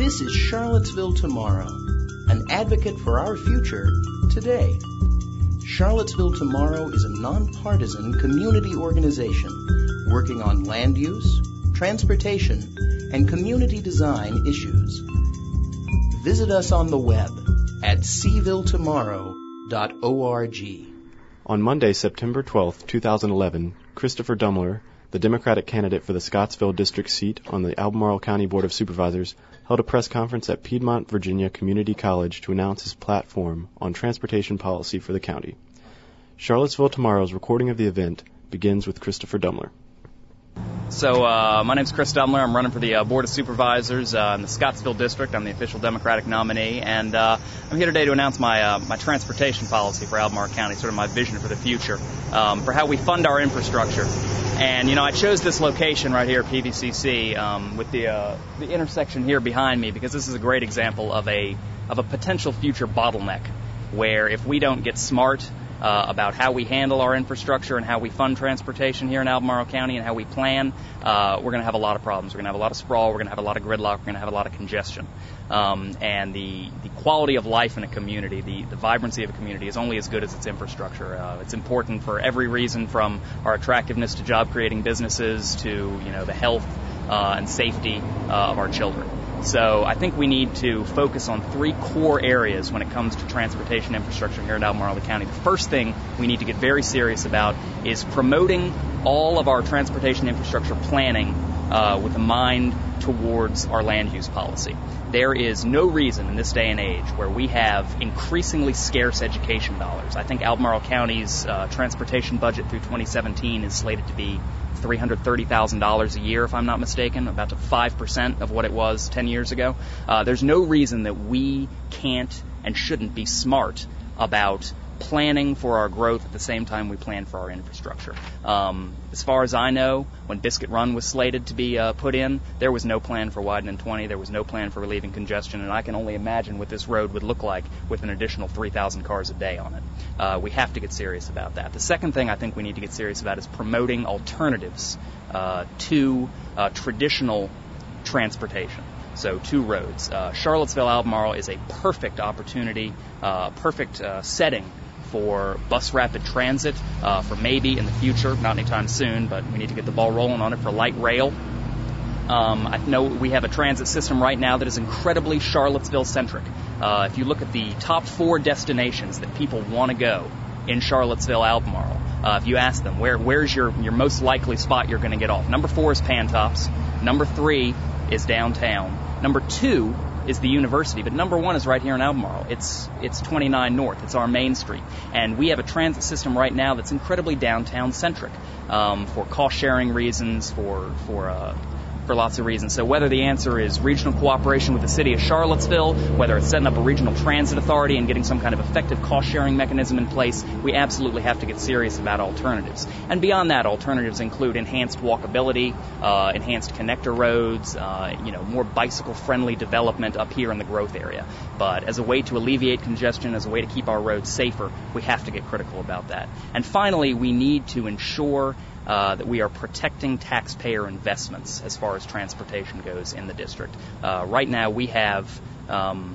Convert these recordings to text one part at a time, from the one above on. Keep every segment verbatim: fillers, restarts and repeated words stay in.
This is Charlottesville Tomorrow, an advocate for our future today. Charlottesville Tomorrow is a nonpartisan community organization working on land use, transportation, and community design issues. Visit us on the web at c ville tomorrow dot org. On Monday, September twelfth, twenty eleven, Christopher Dumler, the Democratic candidate for the Scottsville District seat on the Albemarle County Board of Supervisors, held a press conference at Piedmont, Virginia Community College to announce his platform on transportation policy for the county. Charlottesville Tomorrow's recording of the event begins with Christopher Dumler. So, uh, my name's Chris Dumler. I'm running for the uh, Board of Supervisors uh, in the Scottsville District. I'm the official Democratic nominee, and uh, I'm here today to announce my uh, my transportation policy for Albemarle County, sort of my vision for the future, um, for how we fund our infrastructure. And, you know, I chose this location right here, P V C C, um, with the uh, the intersection here behind me, because this is a great example of a of a potential future bottleneck, where if we don't get smart Uh, about how we handle our infrastructure and how we fund transportation here in Albemarle County and how we plan, uh, we're going to have a lot of problems. We're going to have a lot of sprawl. We're going to have a lot of gridlock. We're going to have a lot of congestion. Um, and the, the quality of life in a community, the, the vibrancy of a community is only as good as its infrastructure. Uh, it's important for every reason, from our attractiveness to job-creating businesses to, you know, the health uh, and safety uh, of our children. So I think we need to focus on three core areas when it comes to transportation infrastructure here in Albemarle County. The first thing we need to get very serious about is promoting all of our transportation infrastructure planning uh, with a mind towards our land use policy. There is no reason in this day and age where we have increasingly scarce education dollars. I think Albemarle County's uh, transportation budget through twenty seventeen is slated to be three hundred thirty thousand dollars a year, if I'm not mistaken, about to five percent of what it was ten years ago. Uh, there's no reason that we can't and shouldn't be smart about planning for our growth at the same time we plan for our infrastructure. Um, as far as I know, when Biscuit Run was slated to be uh, put in, there was no plan for widening twenty, there was no plan for relieving congestion, and I can only imagine what this road would look like with an additional three thousand cars a day on it. Uh, we have to get serious about that. The second thing I think we need to get serious about is promoting alternatives uh, to uh, traditional transportation. So two roads. Uh, Charlottesville-Albemarle is a perfect opportunity, uh, perfect uh, setting for bus rapid transit, uh, for maybe in the future, not anytime soon, but we need to get the ball rolling on it for light rail. Um, I know we have a transit system right now that is incredibly Charlottesville-centric. Uh, if you look at the top four destinations that people want to go in Charlottesville-Albemarle, uh, if you ask them, where where's your, your most likely spot you're going to get off? Number four is Pantops. Number three is downtown. Number two is the university, but number one is right here in Albemarle. It's it's twenty-nine North. It's our main street. And we have a transit system right now that's incredibly downtown-centric um, for cost-sharing reasons, for for uh, for lots of reasons. So whether the answer is regional cooperation with the city of Charlottesville, whether it's setting up a regional transit authority and getting some kind of effective cost-sharing mechanism in place, we absolutely have to get serious about alternatives. And beyond that, alternatives include enhanced walkability, uh, enhanced connector roads, uh, you know, more bicycle-friendly development up here in the growth area. But as a way to alleviate congestion, as a way to keep our roads safer, we have to get critical about that. And finally, we need to ensure Uh, that we are protecting taxpayer investments as far as transportation goes in the district. Uh, right now we have, um,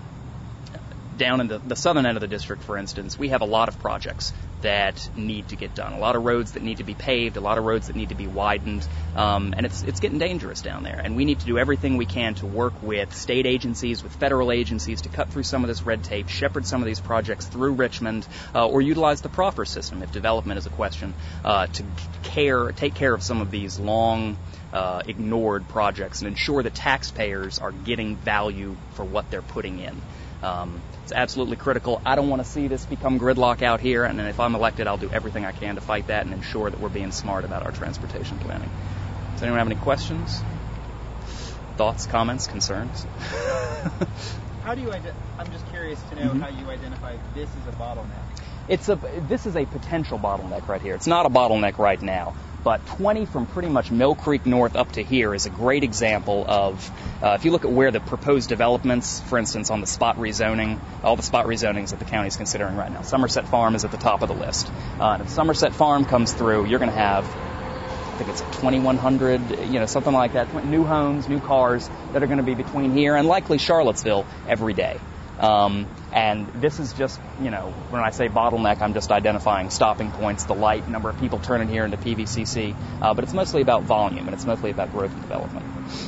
down in the, the southern end of the district, for instance, we have a lot of projects that need to get done, a lot of roads that need to be paved, a lot of roads that need to be widened, um, and it's it's getting dangerous down there. And we need to do everything we can to work with state agencies, with federal agencies, to cut through some of this red tape, shepherd some of these projects through Richmond, uh, or utilize the proffer system if development is a question, uh, to care, take care of some of these long uh, ignored projects and ensure that taxpayers are getting value for what they're putting in. Um, it's absolutely critical. I don't want to see this become gridlock out here, and if I'm elected, I'll do everything I can to fight that and ensure that we're being smart about our transportation planning. Does anyone have any questions? Thoughts, comments, concerns? How do you? Ide- I'm just curious to know mm-hmm. how you identify this as a bottleneck. It's a. This is a potential bottleneck right here. It's not a bottleneck right now, but twenty from pretty much Mill Creek North up to here is a great example of. Uh, if you look at where the proposed developments, for instance, on the spot rezoning, all the spot rezonings that the county is considering right now, Somerset Farm is at the top of the list. Uh, and if Somerset Farm comes through, you're going to have think it's twenty-one hundred, you know, something like that, new homes, new cars that are going to be between here and likely Charlottesville every day. Um, and this is just, you know, when I say bottleneck, I'm just identifying stopping points, the light, number of people turning here into P V C C. Uh, but it's mostly about volume, and it's mostly about growth and development.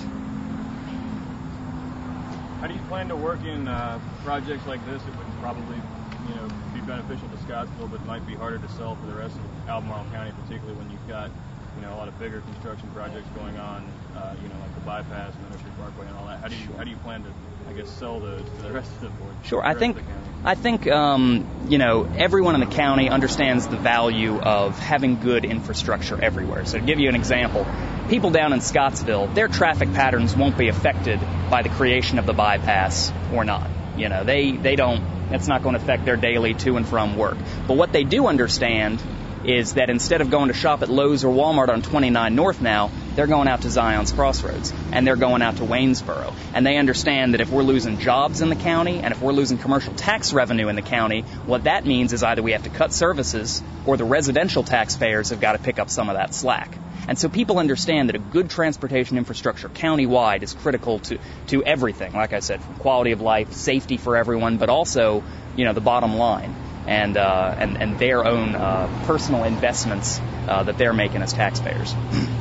How do you plan to work in uh, projects like this? It would probably, you know, be beneficial to Scottsville, but might be harder to sell for the rest of Albemarle County, particularly when you've got, you know, a lot of bigger construction projects going on, uh, you know, like the bypass and the Nursery Parkway and all that. How do you how do you plan to, I guess, sell those to the rest of the board? Sure. I think I think um, you know, everyone in the county understands the value of having good infrastructure everywhere. So to give you an example, people down in Scottsville, their traffic patterns won't be affected by the creation of the bypass or not. You know, they they don't. It's not going to affect their daily to and from work. But what they do understand is that instead of going to shop at Lowe's or Walmart on twenty-nine North now, they're going out to Zion's Crossroads, and they're going out to Waynesboro. And they understand that if we're losing jobs in the county, and if we're losing commercial tax revenue in the county, what that means is either we have to cut services, or the residential taxpayers have got to pick up some of that slack. And so people understand that a good transportation infrastructure countywide is critical to, to everything, like I said, from quality of life, safety for everyone, but also, you know, the bottom line. And, uh, and and their own uh, personal investments uh, that they're making as taxpayers. Would you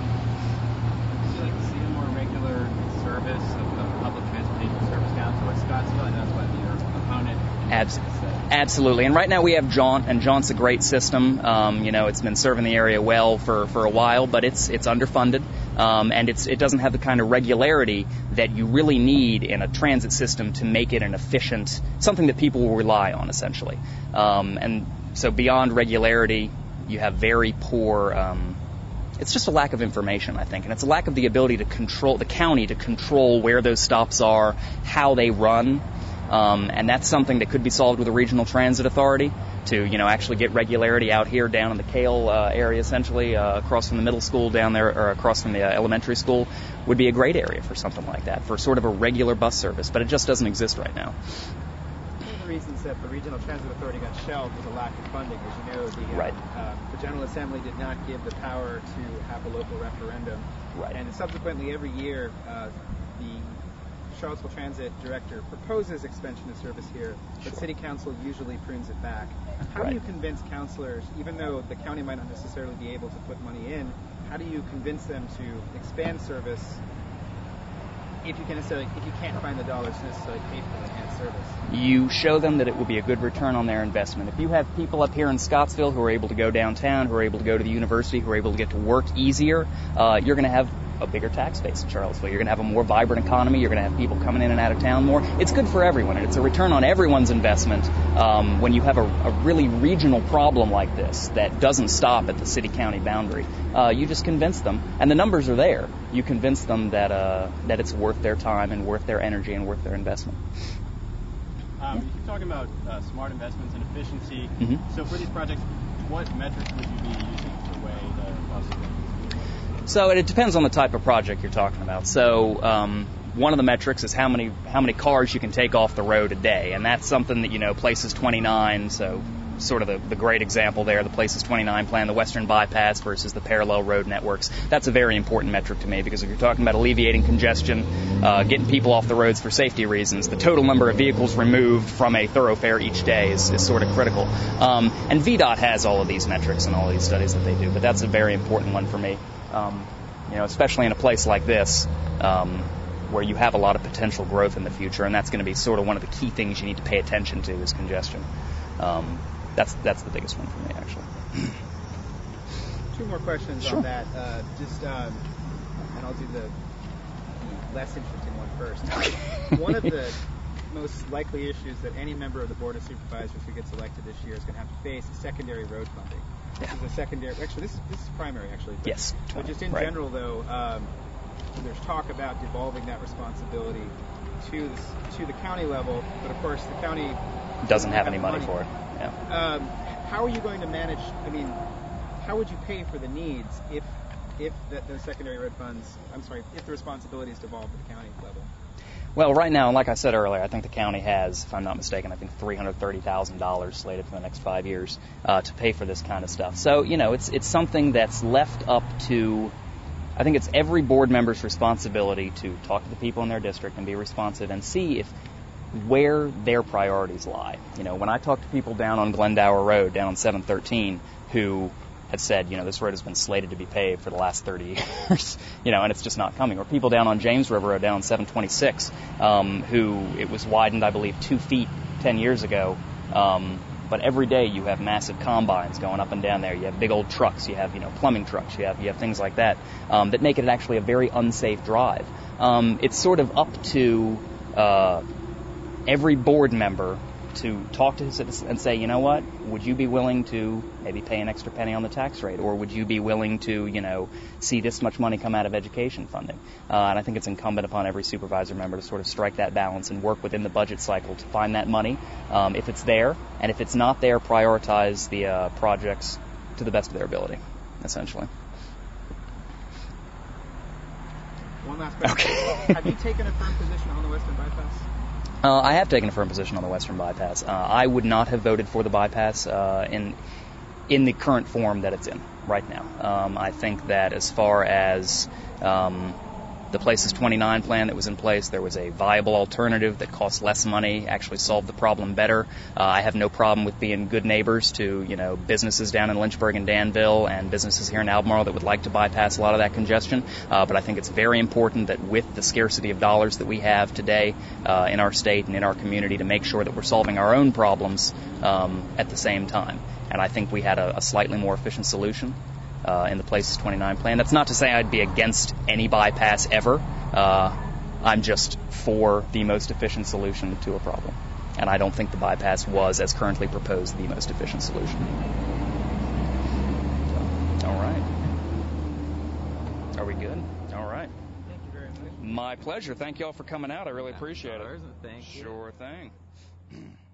like to see a more regular service of the Public Transportation Service Council at Scottsville? I know that's what your opponent Abs- Absolutely. And right now we have Jaunt, and Jaunt's a great system. Um, you know, it's been serving the area well for, for a while, but it's it's underfunded, um, and it's it doesn't have the kind of regularity that you really need in a transit system to make it an efficient, something that people will rely on, essentially. Um, and so beyond regularity, you have very poor, um, it's just a lack of information, I think, and it's a lack of the ability to control, the county to control where those stops are, how they run. Um, and that's something that could be solved with a regional transit authority to, you know, actually get regularity out here down in the Kale uh, area, essentially, uh, across from the middle school down there, or across from the uh, elementary school, would be a great area for something like that, for sort of a regular bus service. But it just doesn't exist right now. One of the reasons that the Regional Transit Authority got shelved was a lack of funding. As you know, the, uh, Right. uh, the General Assembly did not give the power to have a local referendum. Right. And subsequently, every year, uh, the Charlottesville Transit Director proposes expansion of service here, but Sure. City Council usually prunes it back. How Right. do you convince councilors, even though the county might not necessarily be able to put money in, how do you convince them to expand service if you can necessarily, if you can't find the dollars to necessarily pay for the enhanced service? You show them that it will be a good return on their investment. If you have people up here in Scottsville who are able to go downtown, who are able to go to the university, who are able to get to work easier, uh, you're going to have a bigger tax base in Charlottesville. You're going to have a more vibrant economy. You're going to have people coming in and out of town more. It's good for everyone, and it's a return on everyone's investment um, when you have a, a really regional problem like this that doesn't stop at the city-county boundary. Uh, you just convince them, and the numbers are there. You convince them that uh, that it's worth their time and worth their energy and worth their investment. Um, you keep talking about uh, smart investments and efficiency. Mm-hmm. So for these projects, what metrics would you be using to weigh the cost of it? So it depends on the type of project you're talking about. So um, one of the metrics is how many how many cars you can take off the road a day, and that's something that, you know, Places twenty-nine, so sort of the, the great example there, the Places twenty-nine plan, the Western Bypass versus the parallel road networks. That's a very important metric to me, because if you're talking about alleviating congestion, uh, getting people off the roads for safety reasons, the total number of vehicles removed from a thoroughfare each day is, is sort of critical. Um, and V DOT has all of these metrics and all of these studies that they do, but that's a very important one for me. Um, you know, especially in a place like this, um, where you have a lot of potential growth in the future, and that's going to be sort of one of the key things you need to pay attention to is congestion. Um, that's that's the biggest one for me, actually. Two more questions Sure. on that. Uh, just, um, and I'll do the, the less interesting one first. One of the most likely issues that any member of the Board of Supervisors who gets elected this year is going to have to face is secondary road funding. This Yeah. is a secondary, actually this, this is primary actually. But, Yes. But just in Right. general though, um, there's talk about devolving that responsibility to the, to the county level, but of course the county Doesn't have any money for it. Yeah. Um, how are you going to manage, I mean, how would you pay for the needs if if the, those secondary road funds, I'm sorry, if the responsibilities devolve to the county level? Well, right now, like I said earlier, I think the county has, if I'm not mistaken, I think three hundred thirty thousand dollars slated for the next five years uh, to pay for this kind of stuff. So, you know, it's it's something that's left up to, I think it's every board member's responsibility to talk to the people in their district and be responsive and see if where their priorities lie. You know, when I talk to people down on Glendower Road, down on seven thirteen, who had said, you know, this road has been slated to be paved for the last thirty years, you know, and it's just not coming. Or people down on James River Road, down on seven twenty-six, um, who it was widened, I believe, two feet ten years ago. Um, but every day you have massive combines going up and down there. You have big old trucks. You have, you know, plumbing trucks. You have you have things like that um, that make it actually a very unsafe drive. Um, it's sort of up to uh, every board member to talk to his citizens and say, you know what, would you be willing to maybe pay an extra penny on the tax rate, or would you be willing to, you know, see this much money come out of education funding? Uh, and I think it's incumbent upon every supervisor member to sort of strike that balance and work within the budget cycle to find that money, um, if it's there, and if it's not there, prioritize the uh, projects to the best of their ability, essentially. One last question. Okay. Have you taken a firm position on the Western Bypass? Uh, I have taken a firm position on the Western Bypass. Uh, I would not have voted for the bypass uh, in in the current form that it's in right now. Um, I think that as far as um, the Places twenty-nine plan that was in place, there was a viable alternative that cost less money, actually solved the problem better. Uh, I have no problem with being good neighbors to, you know, businesses down in Lynchburg and Danville and businesses here in Albemarle that would like to bypass a lot of that congestion. Uh, but I think it's very important that with the scarcity of dollars that we have today uh, in our state and in our community, to make sure that we're solving our own problems um, at the same time. And I think we had a, a slightly more efficient solution Uh, in the Places twenty-nine plan. That's not to say I'd be against any bypass ever. Uh, I'm just for the most efficient solution to a problem. And I don't think the bypass was, as currently proposed, the most efficient solution. So, all right. Are we good? All right. Thank you very much. My pleasure. Thank you all for coming out. I really appreciate it. Thank you. Sure thing.